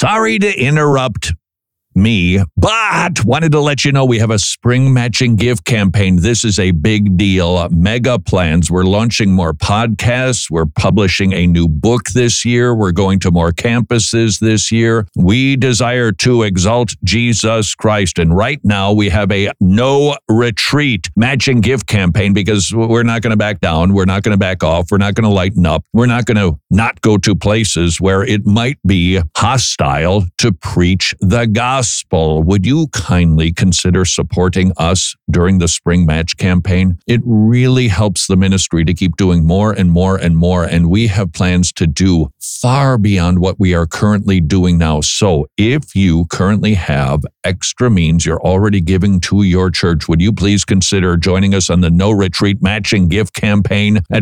Sorry to interrupt me, but wanted to let you know we have a spring matching gift campaign. This is a big deal. Mega plans. We're launching more podcasts. We're publishing a new book this year. We're going to more campuses this year. We desire to exalt Jesus Christ. And right now we have a no retreat matching gift campaign because we're not going to back down. We're not going to back off. We're not going to lighten up. We're not going to not go to places where it might be hostile to preach the gospel. Would you kindly consider supporting us during the Spring Match campaign? It really helps the ministry to keep doing more and more and more, and we have plans to do far beyond what we are currently doing now. So if you currently have extra means you're already giving to your church, would you please consider joining us on the No Retreat Matching Gift campaign at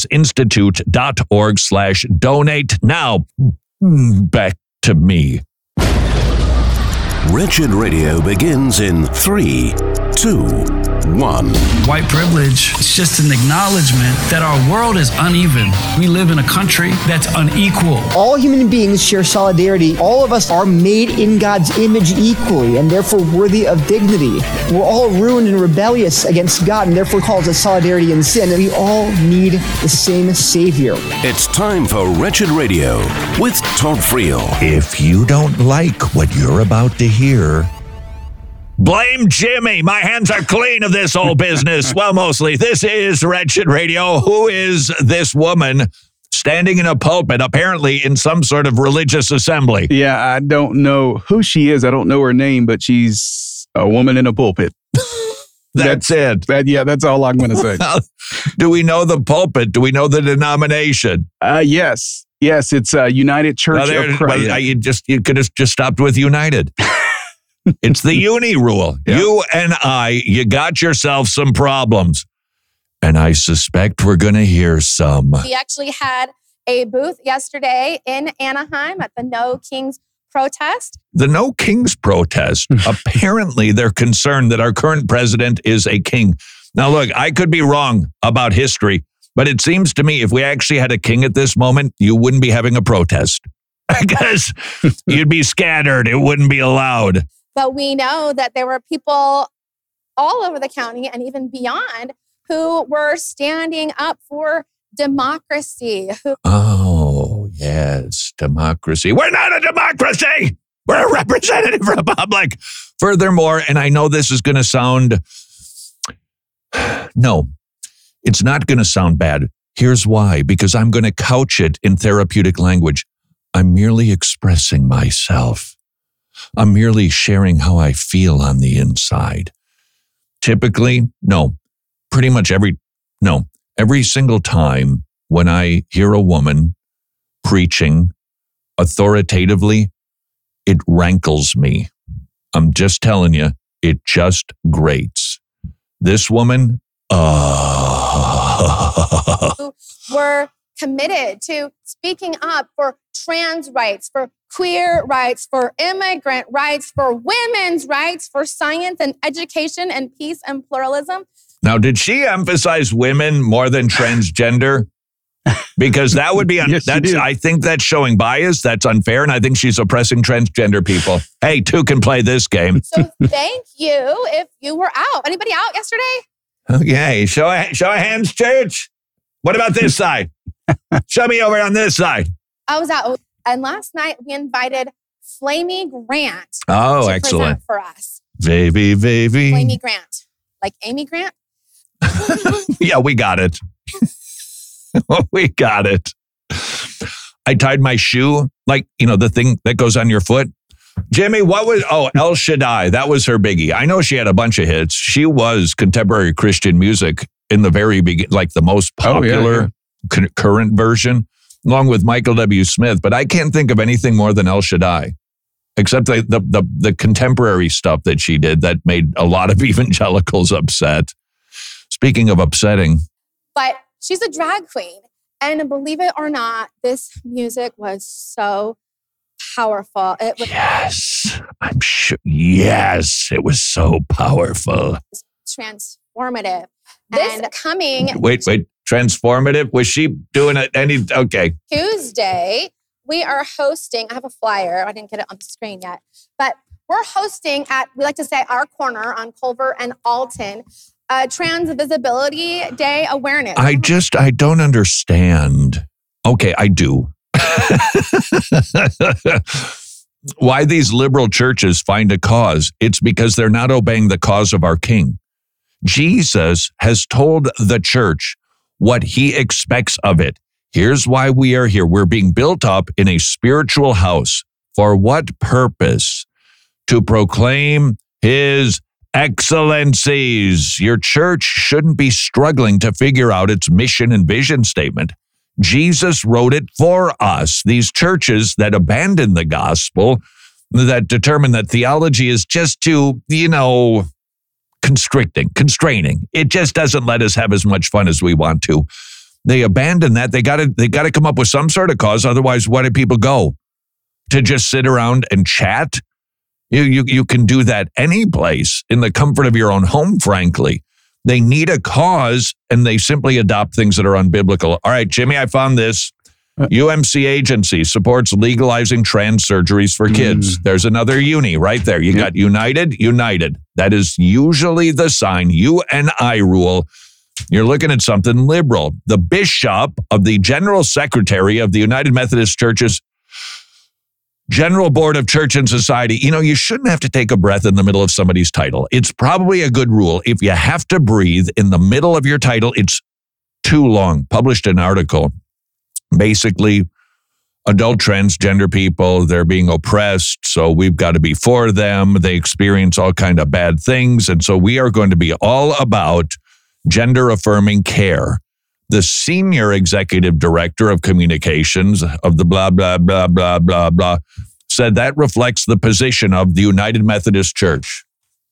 fortisinstitute.org/donate. Now, back to me. Wretched Radio begins in 3, 2, 1. White privilege is just an acknowledgement that our world is uneven. We live in a country that's unequal. All human beings share solidarity. All of us are made in God's image equally and therefore worthy of dignity. We're all ruined and rebellious against God and therefore calls us solidarity in sin. And we all need the same Savior. It's time for Wretched Radio with Todd Friel. If you don't like what you're about to hear, blame Jimmy. My hands are clean of this whole business. Well, mostly. This is Wretched Radio. Who is this woman standing in a pulpit, apparently in some sort of religious assembly? Yeah, I don't know who she is. I don't know her name, but she's a woman in a pulpit. That's it. That's all I'm going to say. Do we know the pulpit? Do we know the denomination? Yes, it's United Church of Christ. You could have just stopped with United. It's the uni rule. Yep. You and you got yourself some problems. And I suspect we're going to hear some. We actually had a booth yesterday in Anaheim at the No Kings protest. The No Kings protest. Apparently, they're concerned that our current president is a king. Now, look, I could be wrong about history, but it seems to me if we actually had a king at this moment, you wouldn't be having a protest because you'd be scattered. It wouldn't be allowed. But we know that there were people all over the county and even beyond who were standing up for democracy. Oh, yes, democracy. We're not a democracy. We're a representative republic. Furthermore, and I know this is going to sound... No, it's not going to sound bad. Here's why. Because I'm going to couch it in therapeutic language. I'm merely expressing myself. I'm merely sharing how I feel on the inside. Typically, every single time when I hear a woman preaching authoritatively, it rankles me. I'm just telling you, it just grates. This woman, were committed to speaking up for trans rights, for queer rights, for immigrant rights, for women's rights, for science and education and peace and pluralism. Now, did she emphasize women more than transgender? Because that would be, Yes, I think that's showing bias. That's unfair. And I think she's oppressing transgender people. Hey, two can play this game. So thank you if you were out. Anybody out yesterday? Okay, show of hands, church. What about this side? Show me over on this side. I was out. And last night we invited Flamey Grant to present for us. Vavy. Flamey Grant. Like Amy Grant? Yeah, we got it. We got it. I tied my shoe, like, the thing that goes on your foot. Jimmy, El Shaddai. That was her biggie. I know she had a bunch of hits. She was contemporary Christian music in the very beginning, like the most popular current version, along with Michael W. Smith. But I can't think of anything more than El Shaddai, except the contemporary stuff that she did that made a lot of evangelicals upset. Speaking of upsetting. But she's a drag queen. And believe it or not, this music was so powerful. Yes, I'm sure. Yes, it was so powerful. Transformative. And coming... Wait. Transformative? Was she doing it okay. Tuesday, we are hosting, I have a flyer, I didn't get it on the screen yet, but we're hosting at, we like to say, our corner on Culver and Alton, Trans Visibility Day Awareness. I don't understand. Okay, I do. Why these liberal churches find a cause? It's because they're not obeying the cause of our King. Jesus has told the church what he expects of it. Here's why we are here. We're being built up in a spiritual house. For what purpose? To proclaim his excellencies. Your church shouldn't be struggling to figure out its mission and vision statement. Jesus wrote it for us. These churches that abandon the gospel, that determine that theology is just too, constraining. It just doesn't let us have as much fun as we want to. They abandon that. They got to come up with some sort of cause. Otherwise, why do people go? To just sit around and chat? You can do that any place in the comfort of your own home, frankly. They need a cause, and they simply adopt things that are unbiblical. All right, Jimmy, I found this. UMC agency supports legalizing trans surgeries for kids. There's another uni right there. You got United. That is usually the sign. UNI rule. You're looking at something liberal. The bishop of the General Secretary of the United Methodist Church's General Board of Church and Society. You shouldn't have to take a breath in the middle of somebody's title. It's probably a good rule. If you have to breathe in the middle of your title, it's too long. Published an article. Basically, adult transgender people, they're being oppressed, so we've got to be for them. They experience all kind of bad things, and so we are going to be all about gender-affirming care. The senior executive director of communications of the blah, blah, blah, blah, blah, blah, said that reflects the position of the United Methodist Church.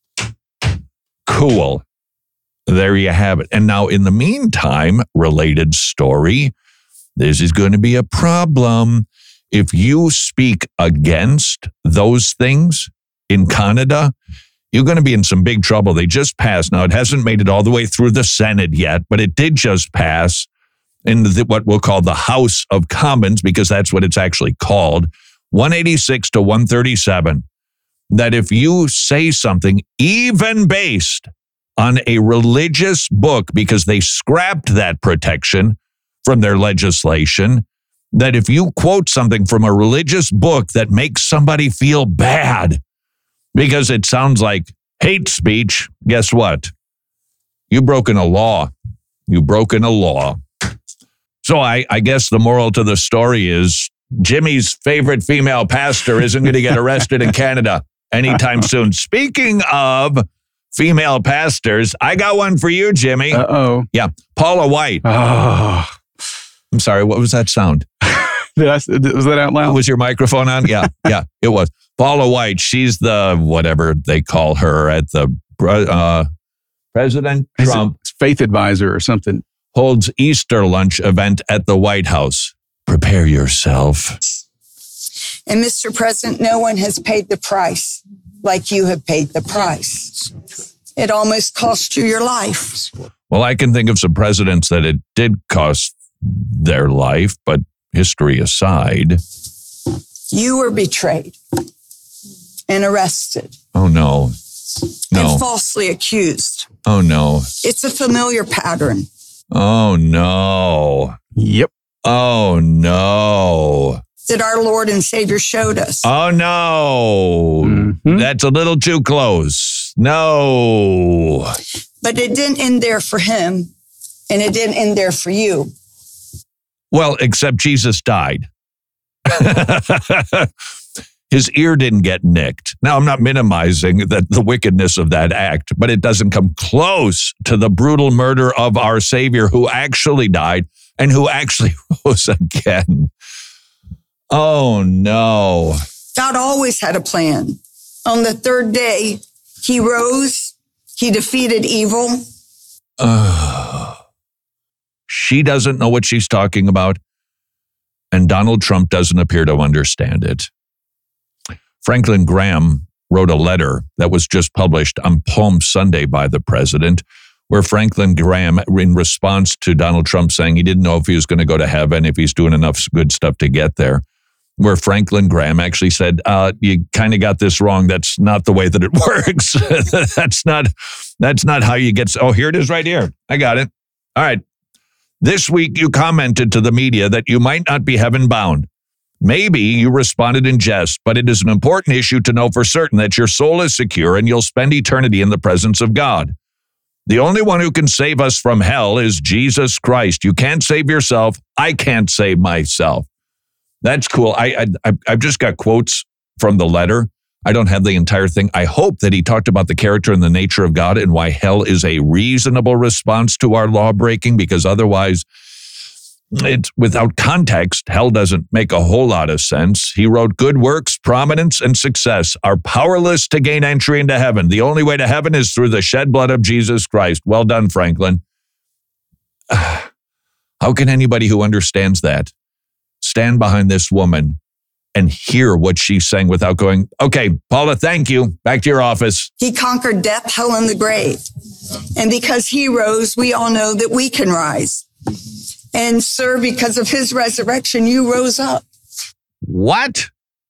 Cool. There you have it. And now, in the meantime, related story, this is going to be a problem. If you speak against those things in Canada, you're going to be in some big trouble. They just passed. Now, it hasn't made it all the way through the Senate yet, but it did just pass in what we'll call the House of Commons, because that's what it's actually called, 186 to 137, that if you say something even based on a religious book, because they scrapped that protection from their legislation, that if you quote something from a religious book that makes somebody feel bad because it sounds like hate speech, guess what? You've broken a law. You've broken a law. So I guess the moral to the story is Jimmy's favorite female pastor isn't going to get arrested in Canada anytime soon. Speaking of female pastors, I got one for you, Jimmy. Uh-oh. Yeah, Paula White. Oh. I'm sorry, what was that sound? Was that out loud? Was your microphone on? Yeah, it was. Paula White, she's the whatever they call her at the President Trump. Faith advisor or something. Holds Easter lunch event at the White House. Prepare yourself. And Mr. President, no one has paid the price like you have paid the price. It almost cost you your life. Well, I can think of some presidents that it did cost their life, but history aside. You were betrayed and arrested. Oh, no. And falsely accused. Oh, no. It's a familiar pattern. Oh, no. Yep. Oh, no. That our Lord and Savior showed us. Oh, no. Mm-hmm. That's a little too close. No. But it didn't end there for him, and it didn't end there for you. Well, except Jesus died. His ear didn't get nicked. Now, I'm not minimizing the wickedness of that act, but it doesn't come close to the brutal murder of our Savior, who actually died and who actually rose again. Oh, no. God always had a plan. On the third day, he rose, he defeated evil. She doesn't know what she's talking about, and Donald Trump doesn't appear to understand it. Franklin Graham wrote a letter that was just published on Palm Sunday by the president, where Franklin Graham, in response to Donald Trump saying he didn't know if he was going to go to heaven, if he's doing enough good stuff to get there, where Franklin Graham actually said, you kind of got this wrong. That's not the way that it works. That's not how you get. Oh, here it is right here. I got it. All right. This week you commented to the media that you might not be heaven bound. Maybe you responded in jest, but it is an important issue to know for certain that your soul is secure and you'll spend eternity in the presence of God. The only one who can save us from hell is Jesus Christ. You can't save yourself. I can't save myself. That's cool. I've just got quotes from the letter. I don't have the entire thing. I hope that he talked about the character and the nature of God and why hell is a reasonable response to our law breaking, because otherwise, it's without context, hell doesn't make a whole lot of sense. He wrote, good works, prominence, and success are powerless to gain entry into heaven. The only way to heaven is through the shed blood of Jesus Christ. Well done, Franklin. How can anybody who understands that stand behind this woman and hear what she's saying without going, okay, Paula, thank you. Back to your office. He conquered death, hell, and the grave. And because he rose, we all know that we can rise. And sir, because of his resurrection, you rose up. What?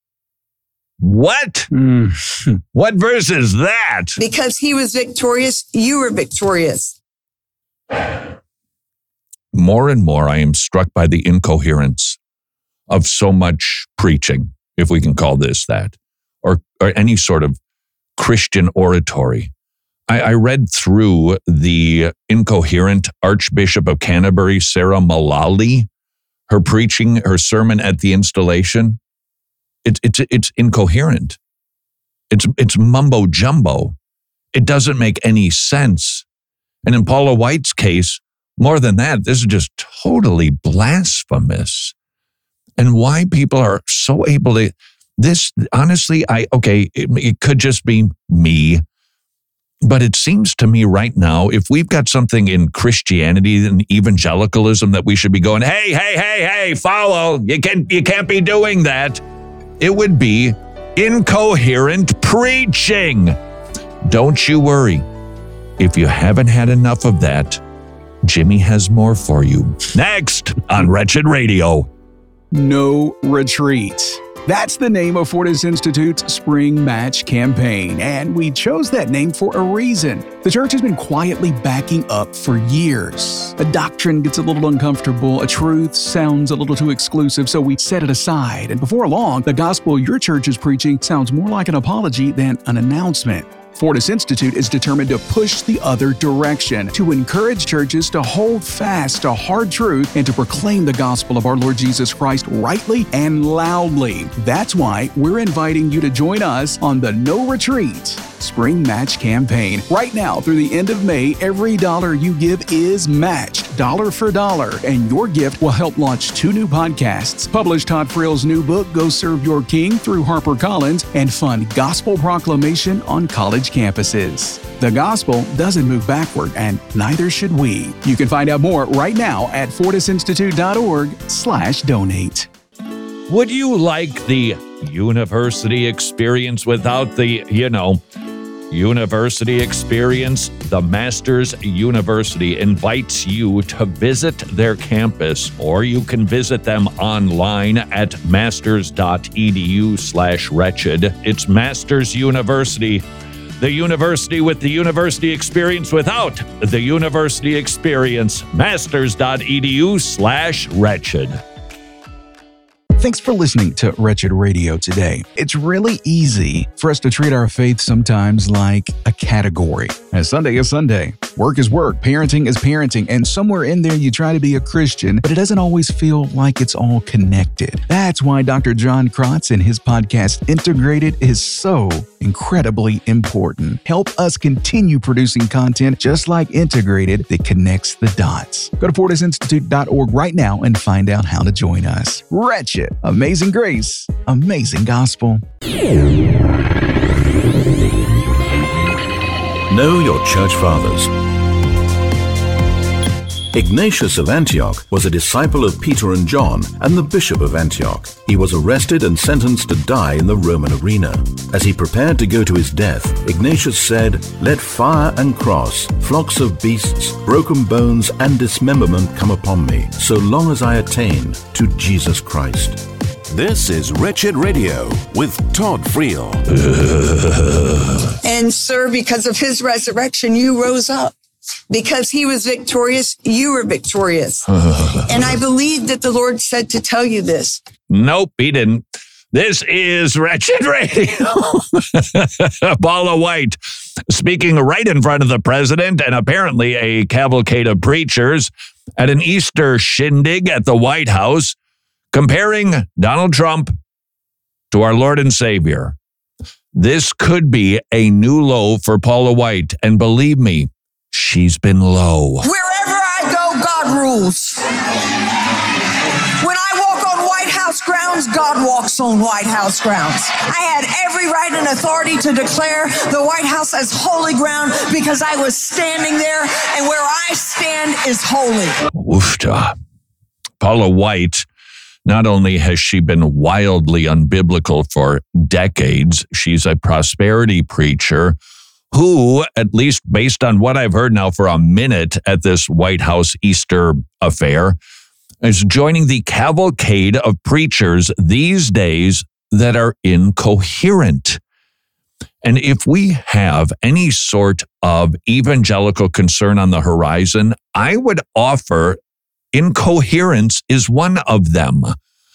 What? What verse is that? Because he was victorious, you were victorious. More and more, I am struck by the incoherence of so much preaching, if we can call this that, or any sort of Christian oratory. I read through the incoherent Archbishop of Canterbury, Sarah Mullally, her preaching, her sermon at the installation. It's incoherent. It's mumbo jumbo. It doesn't make any sense. And in Paula White's case, more than that, this is just totally blasphemous. And why people are so able to, this, honestly, it could just be me. But it seems to me right now, if we've got something in Christianity and evangelicalism that we should be going, hey, follow, you can't be doing that. It would be incoherent preaching. Don't you worry. If you haven't had enough of that, Jimmy has more for you. Next on Wretched Radio. No retreat. That's the name of Fortis Institute's Spring Match campaign, and we chose that name for a reason. The church has been quietly backing up for years. A doctrine gets a little uncomfortable, a truth sounds a little too exclusive, so we set it aside. And before long, the gospel your church is preaching sounds more like an apology than an announcement. Fortis Institute is determined to push the other direction, to encourage churches to hold fast to hard truth and to proclaim the gospel of our Lord Jesus Christ rightly and loudly. That's why we're inviting you to join us on the No Retreat Spring Match campaign. Right now, through the end of May, every dollar you give is matched, dollar for dollar, and your gift will help launch 2 new podcasts, publish Todd Frill's new book, Go Serve Your King, through HarperCollins, and fund gospel proclamation on college campuses. The gospel doesn't move backward, and neither should we. You can find out more right now at fortisinstitute.org/donate. Would you like the university experience without the, university experience? The Masters University invites you to visit their campus, or you can visit them online at masters.edu/wretched. It's Masters University, the university with the university experience without the university experience. Masters.edu/wretched. Thanks for listening to Wretched Radio today. It's really easy for us to treat our faith sometimes like a category. And Sunday is Sunday. Work is work. Parenting is parenting. And somewhere in there, you try to be a Christian, but it doesn't always feel like it's all connected. That's why Dr. John Krotz and his podcast, Integrated, is so incredibly important. Help us continue producing content just like Integrated that connects the dots. Go to fortisinstitute.org right now and find out how to join us. Wretched. Amazing grace, amazing gospel. Know your church fathers. Ignatius of Antioch was a disciple of Peter and John and the Bishop of Antioch. He was arrested and sentenced to die in the Roman arena. As he prepared to go to his death, Ignatius said, "Let fire and cross, flocks of beasts, broken bones and dismemberment come upon me, so long as I attain to Jesus Christ." This is Wretched Radio with Todd Friel. And sir, because of his resurrection, you rose up. Because he was victorious, you were victorious. And I believe that the Lord said to tell you this. Nope, he didn't. This is Wretched Radio. Paula White speaking right in front of the president and apparently a cavalcade of preachers at an Easter shindig at the White House, comparing Donald Trump to our Lord and Savior. This could be a new low for Paula White. And believe me, she's been low. Wherever I go, God rules. When I walk on White House grounds, God walks on White House grounds. I had every right and authority to declare the White House as holy ground because I was standing there, and where I stand is holy. Oofta. Paula White, not only has she been wildly unbiblical for decades, she's a prosperity preacher who, at least based on what I've heard now for a minute at this White House Easter affair, is joining the cavalcade of preachers these days that are incoherent. And if we have any sort of evangelical concern on the horizon, I would offer incoherence is one of them.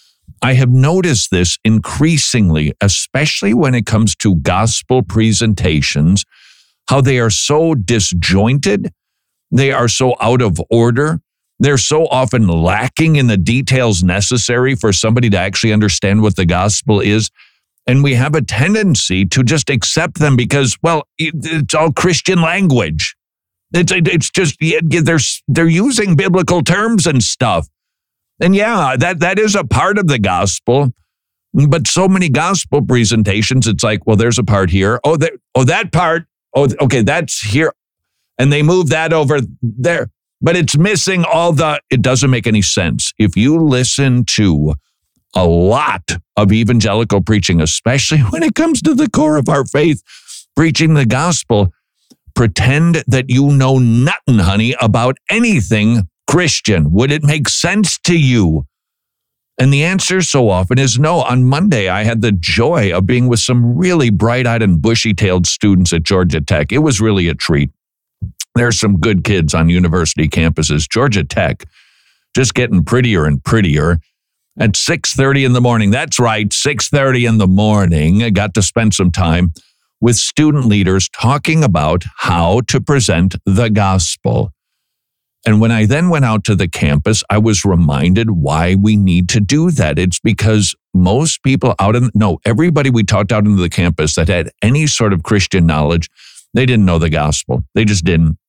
I have noticed this increasingly, especially when it comes to gospel presentations, how they are so disjointed, they are so out of order, they're so often lacking in the details necessary for somebody to actually understand what the gospel is. And we have a tendency to just accept them because, well, it's all Christian language. It's just, they're using biblical terms and stuff. And yeah, that is a part of the gospel. But so many gospel presentations, it's like, well, there's a part here. That part. Oh, okay, that's here. And they move that over there. But it's missing it doesn't make any sense. If you listen to a lot of evangelical preaching, especially when it comes to the core of our faith, preaching the gospel, pretend that you know nothing, honey, about anything Christian. Would it make sense to you? And the answer so often is no. On Monday, I had the joy of being with some really bright-eyed and bushy-tailed students at Georgia Tech. It was really a treat. There's some good kids on university campuses. Georgia Tech, just getting prettier and prettier. At 6:30 in the morning, that's right, 6:30 in the morning, I got to spend some time with student leaders talking about how to present the gospel. And when I then went out to the campus, I was reminded why we need to do that. It's because most people everybody we talked out into the campus that had any sort of Christian knowledge, they didn't know the gospel. They just didn't.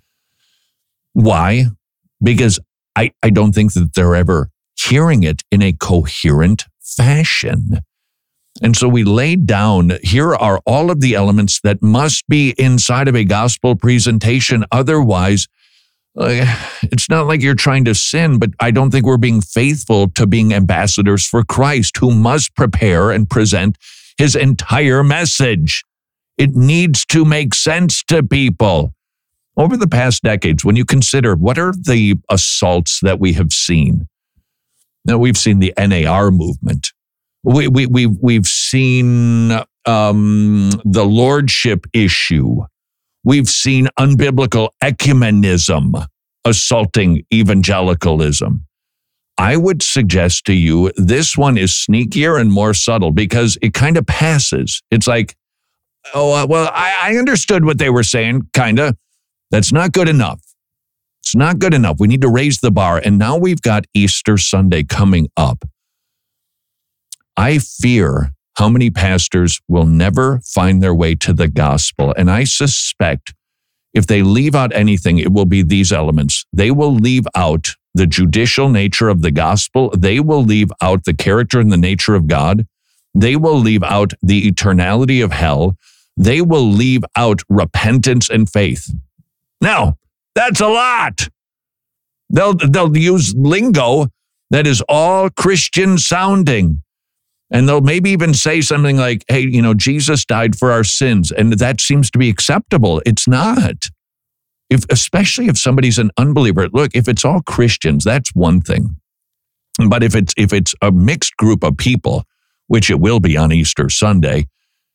Why? Because I don't think that they're ever hearing it in a coherent fashion. And so we laid down, here are all of the elements that must be inside of a gospel presentation. Otherwise, it's not like you're trying to sin, but I don't think we're being faithful to being ambassadors for Christ, who must prepare and present his entire message. It needs to make sense to people. Over the past decades, when you consider what are the assaults that we have seen, now we've seen the NAR movement. We've seen the lordship issue. We've seen unbiblical ecumenism assaulting evangelicalism. I would suggest to you this one is sneakier and more subtle because it kind of passes. It's like, I understood what they were saying, kind of. That's not good enough. It's not good enough. We need to raise the bar. And now we've got Easter Sunday coming up. I fear how many pastors will never find their way to the gospel. And I suspect if they leave out anything, it will be these elements. They will leave out the judicial nature of the gospel. They will leave out the character and the nature of God. They will leave out the eternality of hell. They will leave out repentance and faith. Now, that's a lot. They'll use lingo that is all Christian sounding. And they'll maybe even say something like, hey, Jesus died for our sins. And that seems to be acceptable. It's not. Especially if somebody's an unbeliever. Look, if it's all Christians, that's one thing. But if it's a mixed group of people, which it will be on Easter Sunday,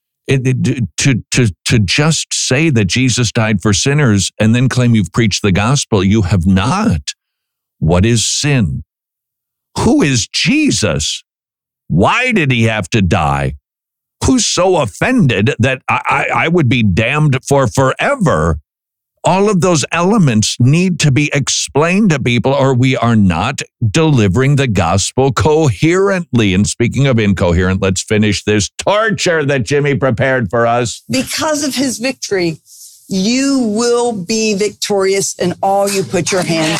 to just say that Jesus died for sinners and then claim you've preached the gospel, you have not. What is sin? Who is Jesus? Why did he have to die? Who's so offended that I would be damned for forever? All of those elements need to be explained to people, or we are not delivering the gospel coherently. And speaking of incoherent, let's finish this torture that Jimmy prepared for us. Because of his victory, you will be victorious in all you put your hand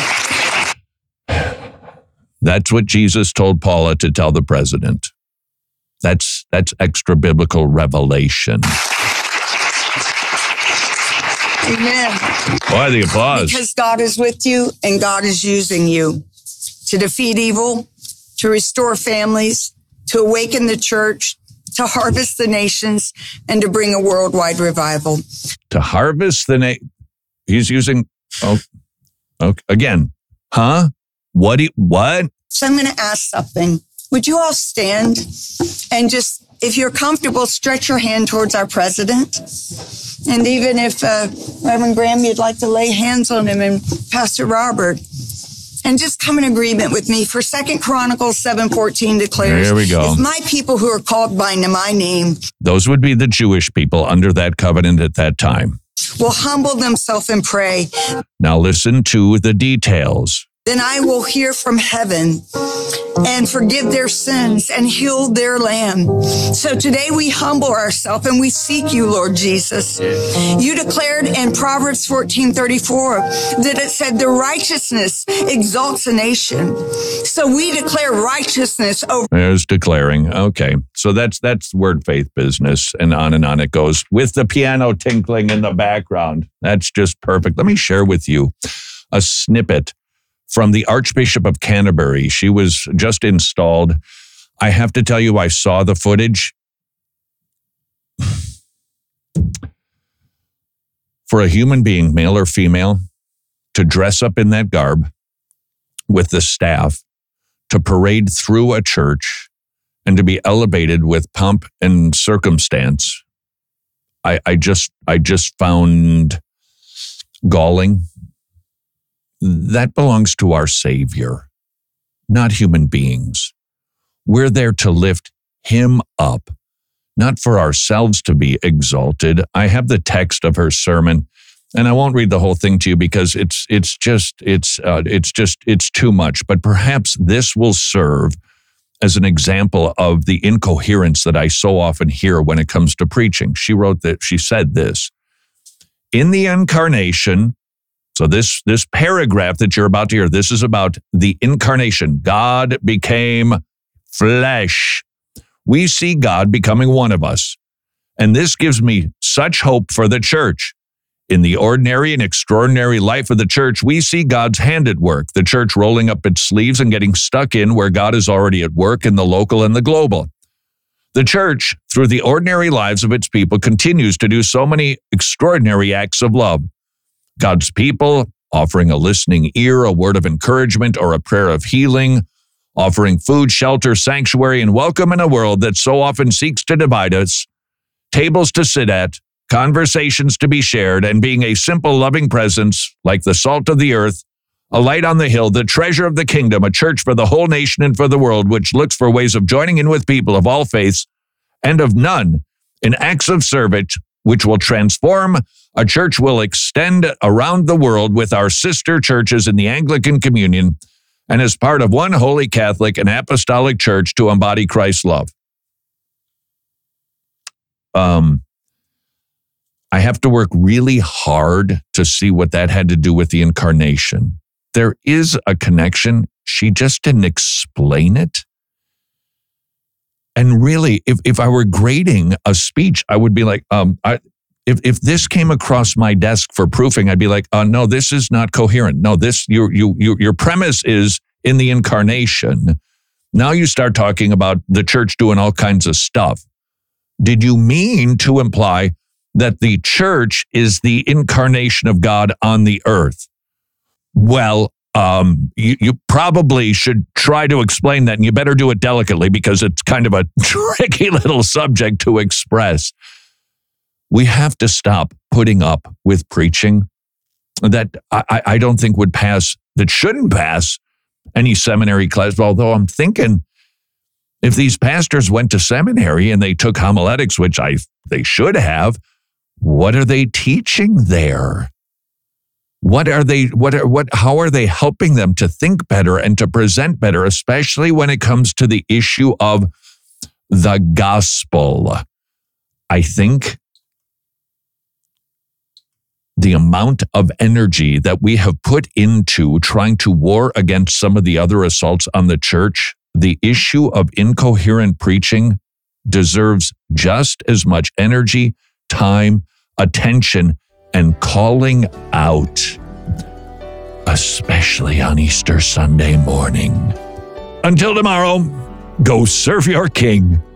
to. That's what Jesus told Paula to tell the president. That's extra biblical revelation. Amen. Why the applause? Because God is with you and God is using you to defeat evil, to restore families, to awaken the church, to harvest the nations, and to bring a worldwide revival. To harvest the he's using, again, huh? What? So I'm going to ask something. Would you all stand and just, if you're comfortable, stretch your hand towards our president? And even if Reverend Graham, you'd like to lay hands on him, and Pastor Robert, and just come in agreement with me. For 2 Chronicles 7:14 declares, here we go. If my people who are called by my name, those would be the Jewish people under that covenant at that time, will humble themselves and pray. Now listen to the details. Then I will hear from heaven and forgive their sins and heal their land. So today we humble ourselves and we seek you, Lord Jesus. You declared in Proverbs 14:34 that it said the righteousness exalts a nation. So we declare righteousness over. There's declaring. Okay. So that's word faith business, and on it goes with the piano tinkling in the background. That's just perfect. Let me share with you a snippet from the Archbishop of Canterbury. She was just installed. I have to tell you, I saw the footage. For a human being, male or female, to dress up in that garb with the staff, to parade through a church, and to be elevated with pomp and circumstance, I just found galling. That belongs to our Savior, not human beings. We're there to lift him up, not for ourselves to be exalted. I have the text of her sermon, and I won't read the whole thing to you because it's too much. But perhaps this will serve as an example of the incoherence that I so often hear when it comes to preaching. She said this, in the incarnation. So this paragraph that you're about to hear, this is about the incarnation. God became flesh. We see God becoming one of us. And this gives me such hope for the church. In the ordinary and extraordinary life of the church, we see God's hand at work, the church rolling up its sleeves and getting stuck in where God is already at work in the local and the global. The church, through the ordinary lives of its people, continues to do so many extraordinary acts of love. God's people offering a listening ear, a word of encouragement, or a prayer of healing, offering food, shelter, sanctuary, and welcome in a world that so often seeks to divide us, tables to sit at, conversations to be shared, and being a simple, loving presence like the salt of the earth, a light on the hill, the treasure of the kingdom, a church for the whole nation and for the world, which looks for ways of joining in with people of all faiths and of none in acts of service, which will transform. A church will extend around the world with our sister churches in the Anglican Communion and as part of one holy Catholic and apostolic church to embody Christ's love. I have to work really hard to see what that had to do with the incarnation. There is a connection. She just didn't explain it. And really, if I were grading a speech, I would be like, If this came across my desk for proofing, I'd be like, no, this is not coherent. No, your premise is in the incarnation. Now you start talking about the church doing all kinds of stuff. Did you mean to imply that the church is the incarnation of God on the earth? Well, You probably should try to explain that, and you better do it delicately because it's kind of a tricky little subject to express. We have to stop putting up with preaching that I don't think would pass, that shouldn't pass any seminary class. Although I'm thinking if these pastors went to seminary and they took homiletics, which they should have, what are they teaching there? How are they helping them to think better and to present better, especially when it comes to the issue of the gospel? I think the amount of energy that we have put into trying to war against some of the other assaults on the church, the issue of incoherent preaching deserves just as much energy, time, attention, and calling out, especially on Easter Sunday morning. Until tomorrow, go serve your King.